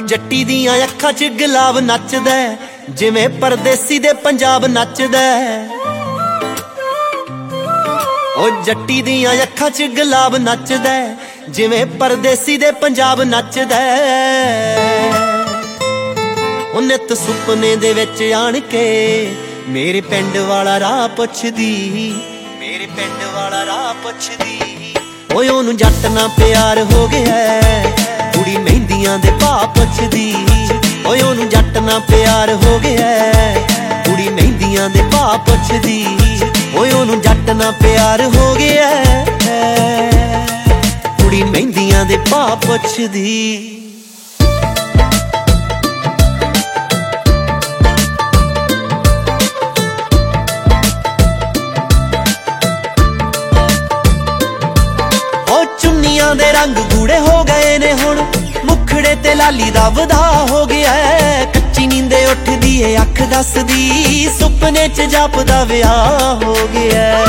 ਜੱਟੀ ਦੀਆਂ ਅੱਖਾਂ 'ਚ ਗੁਲਾਬ ਨੱਚਦਾ ਜਿਵੇਂ ਪਰਦੇਸੀ ਦੇ ਪੰਜਾਬ ਨੱਚਦਾ। ਜੱਟੀ ਦੀਆਂ ਅੱਖਾਂ 'ਚ ਗੁਲਾਬ ਨੱਚਦਾ ਜਿਵੇਂ ਪਰਦੇਸੀ ਦੇ ਪੰਜਾਬ ਨੱਚਦਾ। ਨਿੱਤ ਸੁਪਨੇ ਦੇ ਵਿੱਚ ਆਣ ਕੇ ਮੇਰੇ ਪਿੰਡ ਵਾਲਾ ਰਾਹ ਪੁੱਛਦੀ, ਮੇਰੇ ਪਿੰਡ ਵਾਲਾ ਰਾਹ ਪੁੱਛਦੀ। ਓਏ ਉਹਨੂੰ ਜੱਟ ਨਾਲ ਪਿਆਰ ਹੋ ਗਿਆ, ਕੁੜੀ ਮਹਿੰਦੀਆਂ ਦੇ ਭਾਅ ਪੁੱਛਦੀ। ਓਏ ਉਹਨੂੰ ਜੱਟ ਨਾਲ ਪਿਆਰ ਹੋ ਗਿਆ, ਕੁੜੀ ਮਹਿੰਦੀਆਂ ਦੇ ਭਾਅ ਪੁੱਛਦੀ। ਓਏ ਉਹਨੂੰ ਜੱਟ ਨਾਲ ਪਿਆਰ ਹੋ ਗਿਆ, ਕੁੜੀ ਮਹਿੰਦੀਆਂ ਦੇ ਭਾਅ ਪੁੱਛਦੀ। ਚੁੰਨੀਆਂ ਦੇ ਰੰਗ ਗੂੜੇ ਹੋ ਗਏ ਨੇ ਹੁਣ, ਮੁਖੜੇ ਤੇ ਲਾਲੀ ਦਾ ਵਧਾ ਹੋ ਗਿਆ। ਕੱਚੀ ਨੀਂਦੇ ਉੱਠਦੀ ਏ ਅੱਖ ਦੱਸਦੀ, ਸੁਪਨੇ 'ਚ ਜਾਪਦਾ ਵਿਆਹ ਹੋ ਗਿਆ।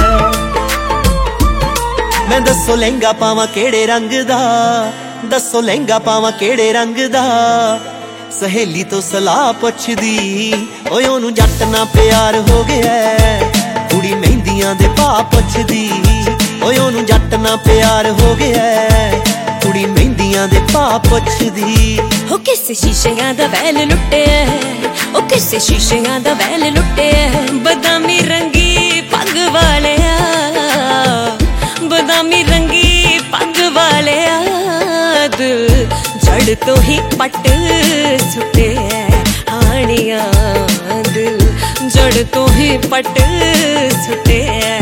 ਮੈਂ ਦੱਸੋ ਲਹਿੰਗਾ ਪਾਵਾਂ ਕਿਹੜੇ ਰੰਗ ਦਾ, ਦੱਸੋ ਲਹਿੰਗਾ ਪਾਵਾਂ ਕਿਹੜੇ ਰੰਗ ਦਾ। ਸਹੇਲੀ ਤੋਂ ਸਲਾਹ ਪੁੱਛਦੀ, ਓਏ ਉਹਨੂੰ ਜੱਟ ਨਾਲ ਪਿਆਰ ਹੋ ਗਿਆ, ਕੁੜੀ ਮਹਿੰਦੀਆਂ ਦੇ ਭਾਅ ਪੁੱਛਦੀ। ਓਏ ਉਹਨੂੰ ਜੱਟ ਨਾਲ ਪਿਆਰ ਹੋ ਗਿਆ, ਕੁੜੀ ਮਹਿੰਦੀਆਂ ਦੇ ਭਾਅ ਪੁੱਛਦੀ। ਹੋ ਕਿਸੇ ਸ਼ੀਸ਼ਿਆਂ ਦਾ ਵੈਲ ਲੁੱਟਿਆ, ਉਹ ਕਿਸੇ ਸ਼ੀਸ਼ਿਆਂ ਦਾ ਵੈਲ ਲੁੱਟਿਆ। ਬਦਾਮੀ ਰੰਗੀ ਪੱਗ ਵਾਲਿਆ, ਬਦਾਮੀ ਰੰਗੀ ਪੱਗ ਵਾਲਿਆ। ਦਿਲ ਜੜ ਤੋਂ ਹੀ ਪੱਟ ਸੁੱਟਿਆ ਹਾਣੀਆਂ, ਦਿਲ ਜੜ ਤੋਂ ਹੀ ਪੱਟ ਸੁੱਟਿਆ।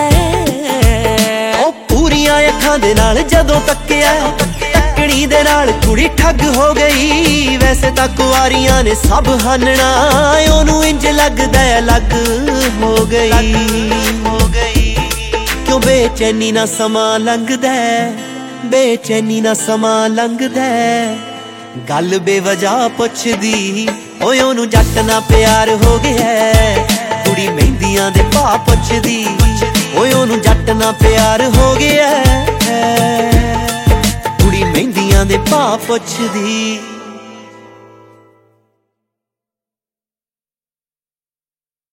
ਅੱਖਾਂ ਦੇ ਨਾਲ ਜਦੋਂ ਤੱਕਿਆ, ਤੱਕਣੀ ਦੇ ਨਾਲ ਕੁੜੀ ਠੱਗ ਹੋ ਗਈ। ਵੈਸੇ ਤਾਂ ਕੁਆਰੀਆਂ ਨੇ ਸਭ ਹਾਨਣਾ, ਉਹਨੂੰ ਇੰਜ ਲੱਗਦਾ ਅਲੱਗ ਹੋ ਗਈ। ਕਿਉਂ ਬੇਚੈਨੀ ਨਾ ਸਮਾਂ ਲੰਘਦਾ, ਬੇਚੈਨੀ ਨਾ ਸਮਾਂ ਲੰਘਦਾ। ਗੱਲ ਬੇਵਜ੍ਹਾ ਪੁੱਛਦੀ, ਓਏ ਉਹਨੂੰ ਜੱਟ ਨਾਲ ਪਿਆਰ ਹੋ ਗਿਆ, ਕੁੜੀ ਮਹਿੰਦੀਆਂ ਦੇ ਭਾਅ ਪੁੱਛਦੀ। ਓਏ ਉਹਨੂੰ ਜੱਟ ਨਾਲ ਪਿਆਰ ਹੋ ਗਿਆ, ਕੁੜੀ ਮਹਿੰਦੀਆਂ ਦੇ ਭਾਅ ਪੁੱਛਦੀ।